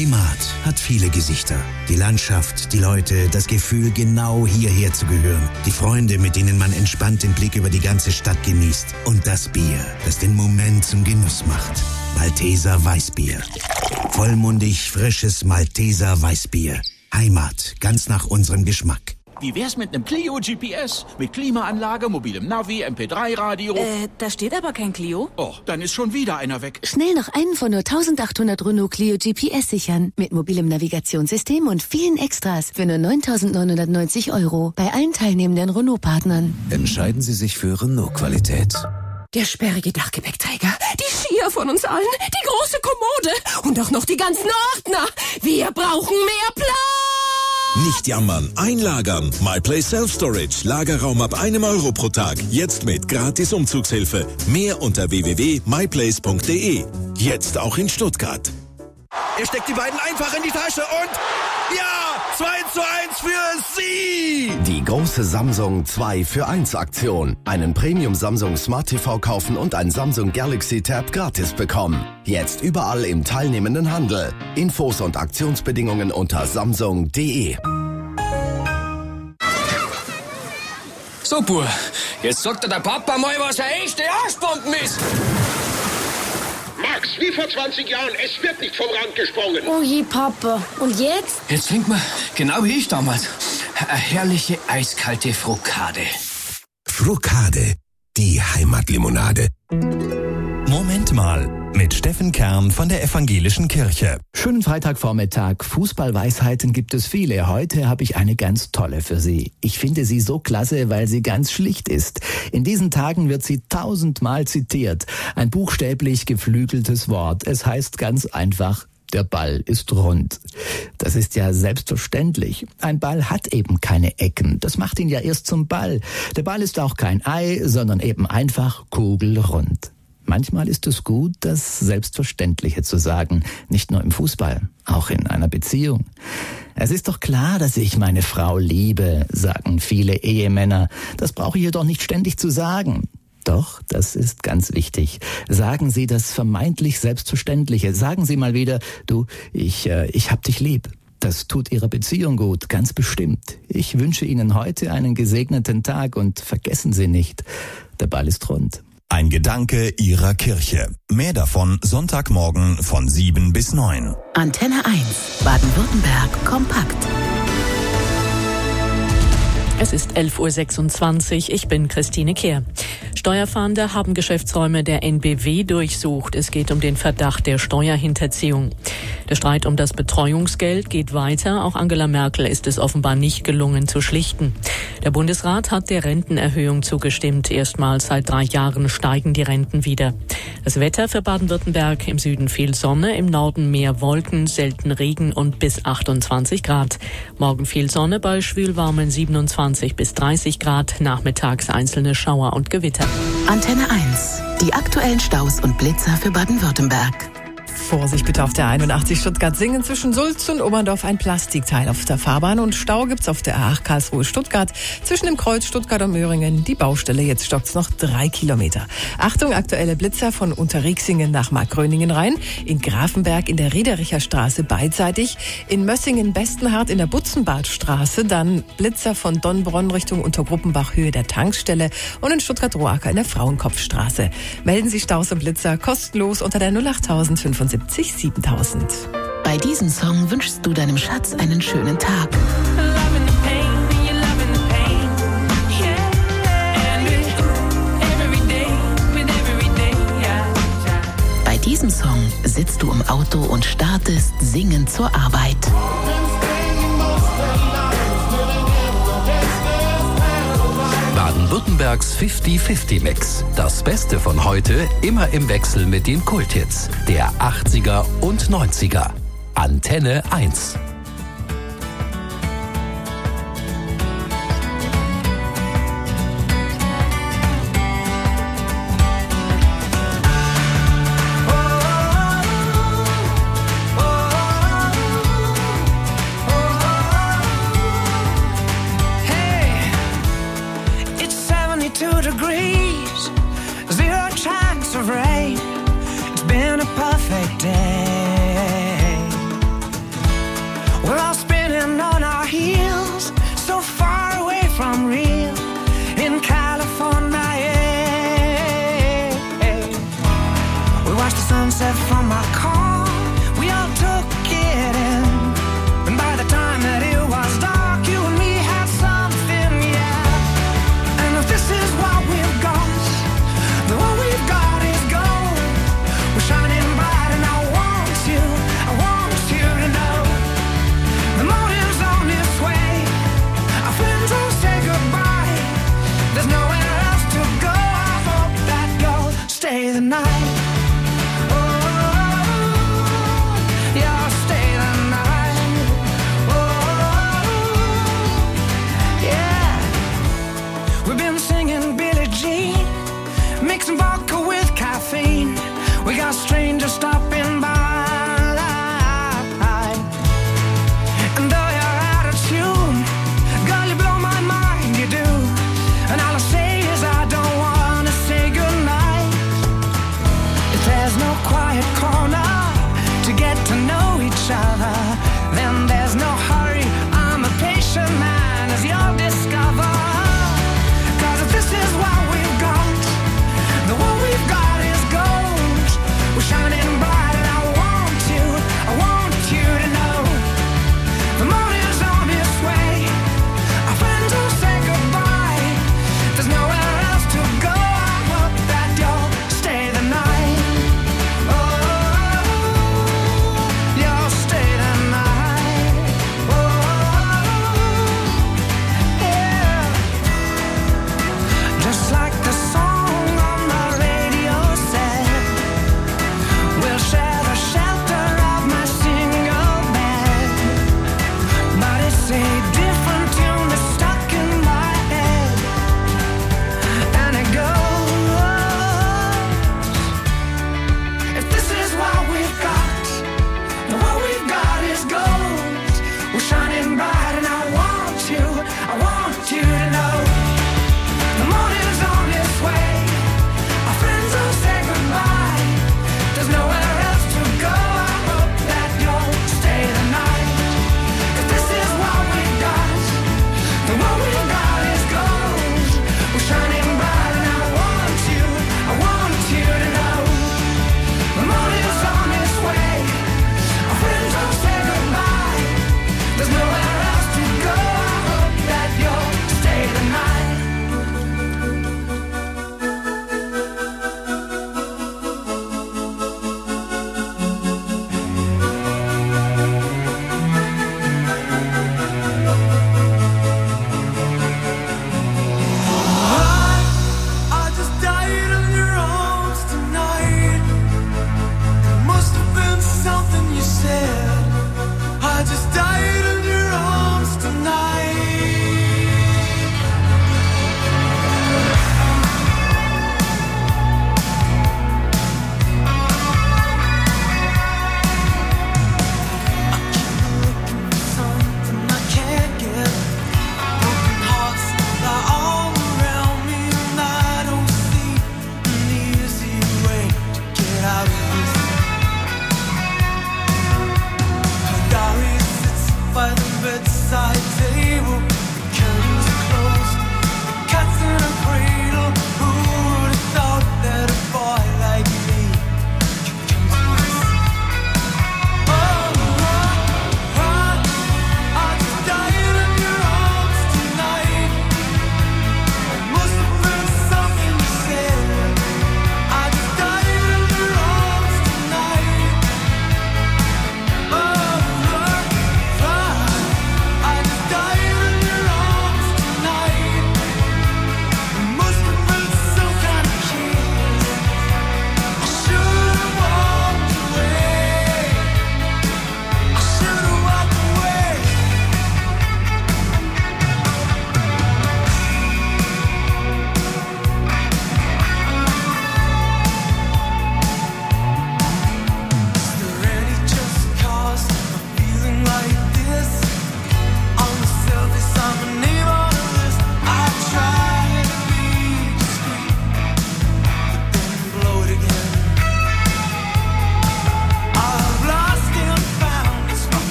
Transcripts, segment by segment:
Heimat hat viele Gesichter. Die Landschaft, die Leute, das Gefühl, genau hierher zu gehören. Die Freunde, mit denen man entspannt den Blick über die ganze Stadt genießt. Und das Bier, das den Moment zum Genuss macht. Malteser Weißbier. Vollmundig, frisches Malteser Weißbier. Heimat, ganz nach unserem Geschmack. Wie wär's mit einem Clio GPS? Mit Klimaanlage, mobilem Navi, MP3-Radio? Da steht aber kein Clio. Oh, dann ist schon wieder einer weg. Schnell noch einen von nur 1800 Renault Clio GPS sichern. Mit mobilem Navigationssystem und vielen Extras für nur 9.990 € bei allen teilnehmenden Renault-Partnern. Entscheiden Sie sich für Renault-Qualität. Der sperrige Dachgepäckträger, die Skier von uns allen, die große Kommode und auch noch die ganzen Ordner. Wir brauchen mehr Platz. Nicht jammern, einlagern. MyPlace Self-Storage. Lagerraum ab €1 pro Tag. Jetzt mit gratis Umzugshilfe. Mehr unter www.myplace.de. Jetzt auch in Stuttgart. Er steckt die beiden einfach in die Tasche und ja, 2:1 für Sie! Die große Samsung 2 für 1 Aktion. Einen Premium Samsung Smart TV kaufen und ein Samsung Galaxy Tab gratis bekommen. Jetzt überall im teilnehmenden Handel. Infos und Aktionsbedingungen unter samsung.de. So, Bur, jetzt sagt der Papa mal, was eine echte Arschbomben ist. Max, wie vor 20 Jahren, es wird nicht vom Rand gesprungen. Oh je, Papa. Und jetzt? Jetzt trinkt man, genau wie ich damals, eine herrliche eiskalte Frokade. Frokade, die Heimatlimonade. Moment mal, mit Steffen Kern von der Evangelischen Kirche. Schönen Freitagvormittag. Fußballweisheiten gibt es viele. Heute habe ich eine ganz tolle für Sie. Ich finde sie so klasse, weil sie ganz schlicht ist. In diesen Tagen wird sie 1000-mal zitiert. Ein buchstäblich geflügeltes Wort. Es heißt ganz einfach: Der Ball ist rund. Das ist ja selbstverständlich. Ein Ball hat eben keine Ecken. Das macht ihn ja erst zum Ball. Der Ball ist auch kein Ei, sondern eben einfach kugelrund. Manchmal ist es gut, das Selbstverständliche zu sagen. Nicht nur im Fußball, auch in einer Beziehung. Es ist doch klar, dass ich meine Frau liebe, sagen viele Ehemänner. Das brauche ich jedoch nicht ständig zu sagen. Doch, das ist ganz wichtig. Sagen Sie das vermeintlich Selbstverständliche. Sagen Sie mal wieder: Du, ich hab dich lieb. Das tut Ihrer Beziehung gut, ganz bestimmt. Ich wünsche Ihnen heute einen gesegneten Tag und vergessen Sie nicht, der Ball ist rund. Ein Gedanke Ihrer Kirche. Mehr davon Sonntagmorgen von 7 bis 9. Antenne 1, Baden-Württemberg kompakt. Es ist 11:26 Uhr. Ich bin Christine Kehr. Steuerfahnder haben Geschäftsräume der NBW durchsucht. Es geht um den Verdacht der Steuerhinterziehung. Der Streit um das Betreuungsgeld geht weiter. Auch Angela Merkel ist es offenbar nicht gelungen zu schlichten. Der Bundesrat hat der Rentenerhöhung zugestimmt. Erstmals seit 3 Jahren steigen die Renten wieder. Das Wetter für Baden-Württemberg: im Süden viel Sonne, im Norden mehr Wolken, selten Regen und bis 28 Grad. Morgen viel Sonne bei schwülwarmen 27 bis 30 Grad, nachmittags einzelne Schauer und Gewitter. Antenne 1, die aktuellen Staus und Blitzer für Baden-Württemberg. Vorsicht bitte auf der 81 Stuttgart-Singen zwischen Sulz und Oberndorf, ein Plastikteil auf der Fahrbahn, und Stau gibt's auf der A8 Karlsruhe-Stuttgart zwischen dem Kreuz Stuttgart und Möhringen. Die Baustelle, jetzt stockt's noch 3 Kilometer. Achtung, aktuelle Blitzer von Unterriexingen nach Markgröningen rein, in Grafenberg in der Riedericher Straße beidseitig, in Mössingen-Bestenhardt in der Butzenbadstraße, dann Blitzer von Donnbronn Richtung Untergruppenbach Höhe der Tankstelle und in Stuttgart-Roacker in der Frauenkopfstraße. Melden Sie Staus und Blitzer kostenlos unter der 08000 75 7000. Bei diesem Song wünschst du deinem Schatz einen schönen Tag. Bei diesem Song sitzt du im Auto und startest singend zur Arbeit. Baden-Württembergs 50-50-Mix. Das Beste von heute immer im Wechsel mit den Kulthits der 80er und 90er. Antenne 1.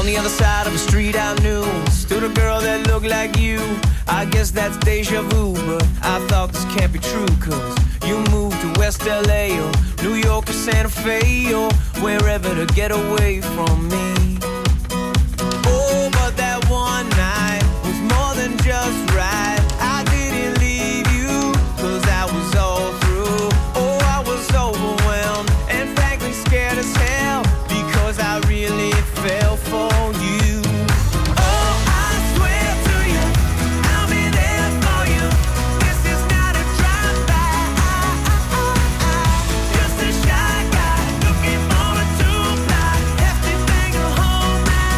the other side of the street I knew stood a girl that looked like you. I guess that's deja vu, but I thought this can't be true, cause you moved to West LA or New York or Santa Fe or wherever to get away from me. Oh, but that one night was more than just right. I didn't leave you, cause I was all through. Oh, I was overwhelmed and frankly scared as hell, because I really fell for you. Oh, I swear to you, I'll be there for you. This is not a drive-by. Just a shy guy looking for a two-ply, hefty thing to hold my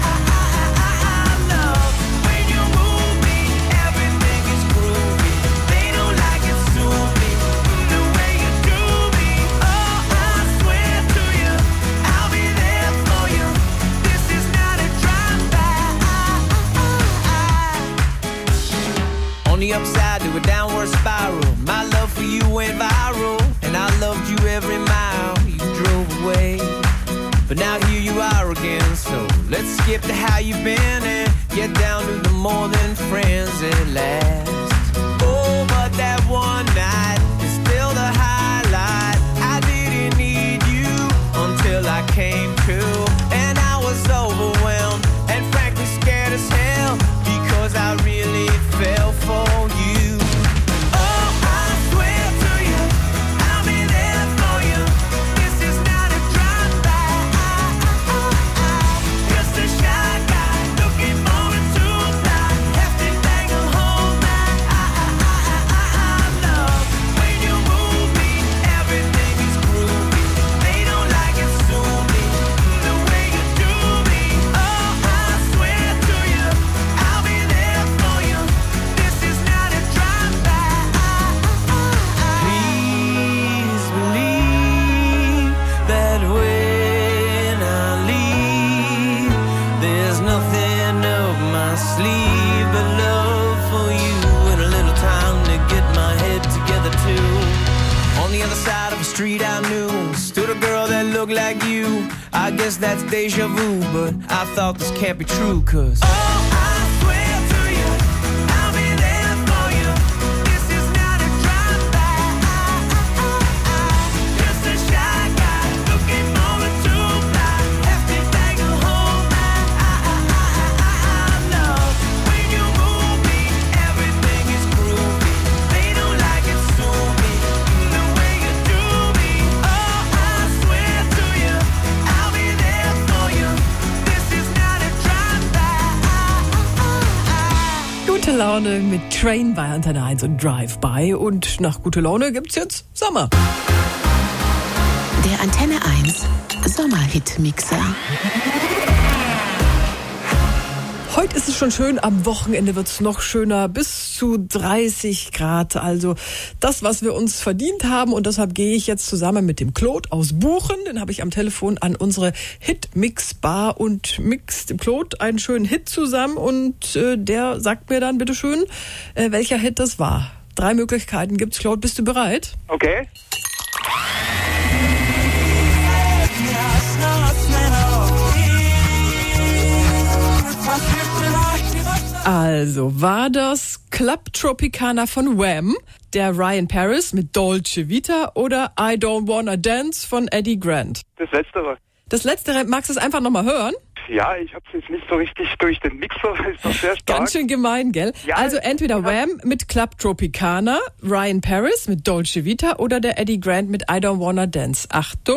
love. When you move me, everything is groovy. They don't like it, sue me the way you do me. Oh, I swear to you, I'll be there for you. This is not a drive-by. On the upside to a downward spiral, my love for you went viral, and I loved you every mile you drove away. But now here you are again, so let's skip to how you've been and get down to the more than friends at last. Oh, but that one night is still the highlight. I didn't need you until I came to, and I was overwhelmed and frankly scared as hell, because I really fell for you. Oh, I swear to you, I'll be there for you. This is not a drive-by. Just a shy guy looking for a two-ply, hefty thing to hold my love. When you move me, everything is groovy. They don't like it, sue me the way you do me. Oh, I swear to you, I'll be there for you. This is not a drive-by. Please believe that when I leave, there's nothing up my sleeve but love for you and a little time to get my head together too. On the other side of the street I knew stood a girl that looked like you. I guess that's deja vu, but I thought this can't be true, cause oh, I swear to you, I'll be there for you. This is not a drive-by. Just a shy guy looking for a two-ply, hefty thing to hold my love. When you move me, everything is groovy. They don't like it, sue me the way you do me. Oh, I swear to you, I'll be there for you. This is not a drive-by. Gute Laune mit Train bei Antenne 1 und Drive-By. Und nach gute Laune gibt's jetzt Sommer. Der Antenne 1 Sommerhit-Mixer. Heute ist es schon schön, am Wochenende wird es noch schöner, bis zu 30 Grad. Also das, was wir uns verdient haben. Und deshalb gehe ich jetzt zusammen mit dem Claude aus Buchen, den habe ich am Telefon, an unsere Hit-Mix-Bar und mixt dem Claude einen schönen Hit zusammen. Und der sagt mir dann bitteschön, welcher Hit das war. 3 Möglichkeiten gibt's. Claude, bist du bereit? Okay. Also, war das Club Tropicana von Wham, der Ryan Paris mit Dolce Vita oder I Don't Wanna Dance von Eddie Grant? Das Letztere. Das Letztere, magst du es einfach nochmal hören? Ja, ich hab's jetzt nicht so richtig durch den Mixer, ist doch sehr stark. Ganz schön gemein, gell? Ja, also entweder Wham mit Club Tropicana, Ryan Paris mit Dolce Vita oder der Eddie Grant mit I Don't Wanna Dance. Achtung!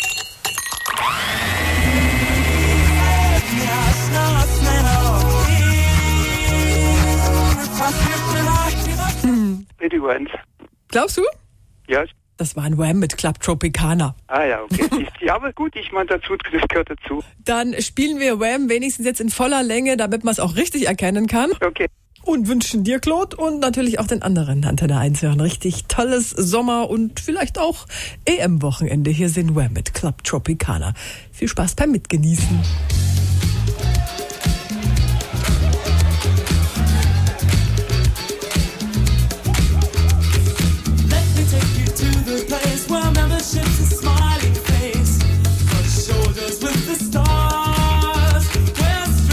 Eddie Grant. Glaubst du? Ja. Das war ein Wham mit Club Tropicana. Ah ja, okay. Ja, aber gut, ich meine, das gehört dazu. Dann spielen wir Wham wenigstens jetzt in voller Länge, damit man es auch richtig erkennen kann. Okay. Und wünschen dir, Claude, und natürlich auch den anderen Antenne 1 hören. Richtig tolles Sommer- und vielleicht auch EM-Wochenende. Hier sind Wham mit Club Tropicana. Viel Spaß beim Mitgenießen.